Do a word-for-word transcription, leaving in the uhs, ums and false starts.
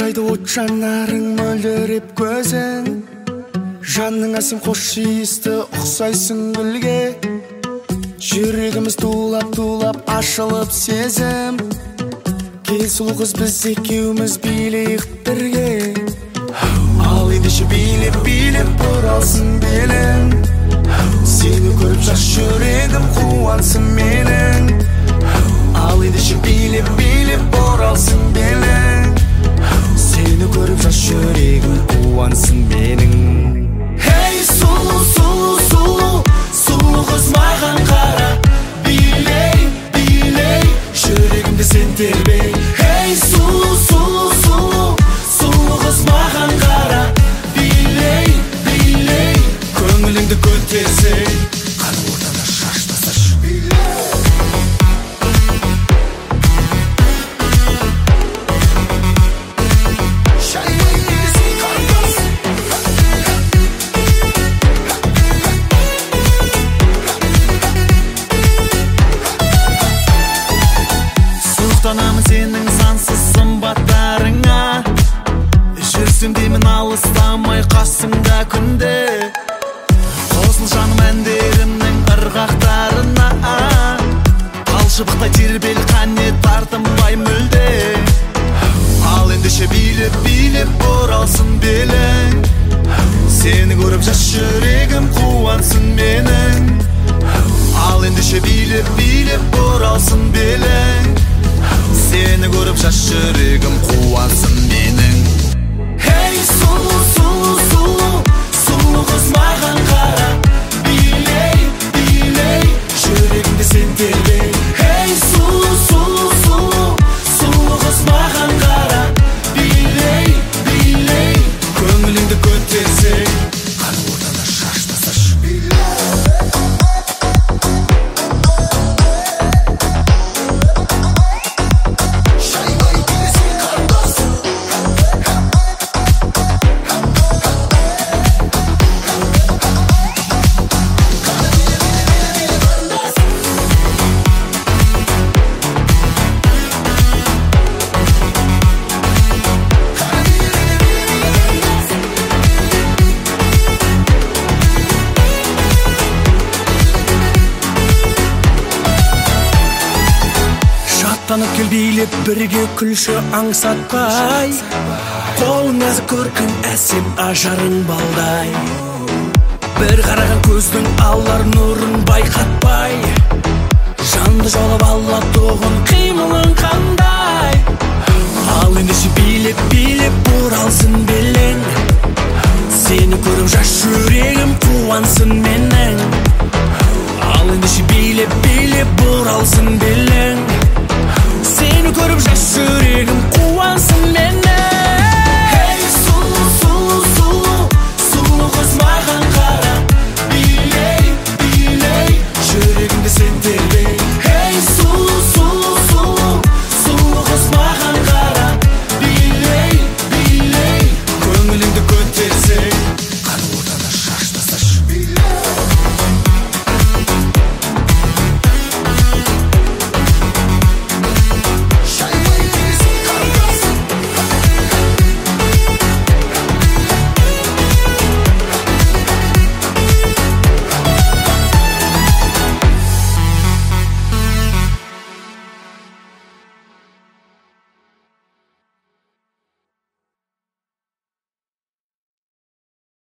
жарайды от жанарың мөлдіреп көзің, жаның әсем қош иісті ұқсайсың гүлге. Жүрегіміз тулап-тулап ашылып сезім, кел сұлу қыз біз екеуміз билейік бірге. Ал ендеше билеп-билеп бұралсын белің, сені көріп жас жүрегім қуансын менің. Ал ендеше билеп-билеп бұралсын белің, сені көріп жас жүрегім қуансын менің. Hey сұлу, сұлу, сұлу, сұлу қыз маған қара, билей, билей, жүрегімді сен тербей. Hey сұлу, сұлу, сұлу, сұлу қыз маған қара, билей, билей, көңіліңді көтерсей, қан ортада шаш тасташы. Сұқтанамын сенің сансыз сымбаттарыңа, жүрсем деймін алыстамай қасыңда күнде. Қосыл жаным әндерімнің ырғақтарына, талшыбықтай тербел қане тартынбай мүлде. Ал ендеше билеп-билеп бұралсын белің, сені көріп жас жүрегім қуансын менің. Ал ендеше билеп-билеп бұралсын белің, сені көріп жас жүрегім қуансын менің. Hey сұлу, сұлу, сұлу, сұлу қыз маған қара, билей, билей, жүрегімді сен тербей. Hey сұлу, сұлу, сұлу, сұлу қыз маған қара, билей, билей, көңіліңді көтерсей, қан ортада шаш тасташы. Танып кел билеп бірге күлші аңсатпай, қолың нәзік көркің әсем ажарың балдай. Бір қараған көздің алар нұрын байқатпай, жанды жаулап алла тоғын қимылың қандай. Ал ендеше билеп-билеп бұралсын белің, сені көріп жас жүрегім қуансын менің. Ал ендеше билеп-билеп бұралсын белің, сені көріп жас жүрегім қуансын менің.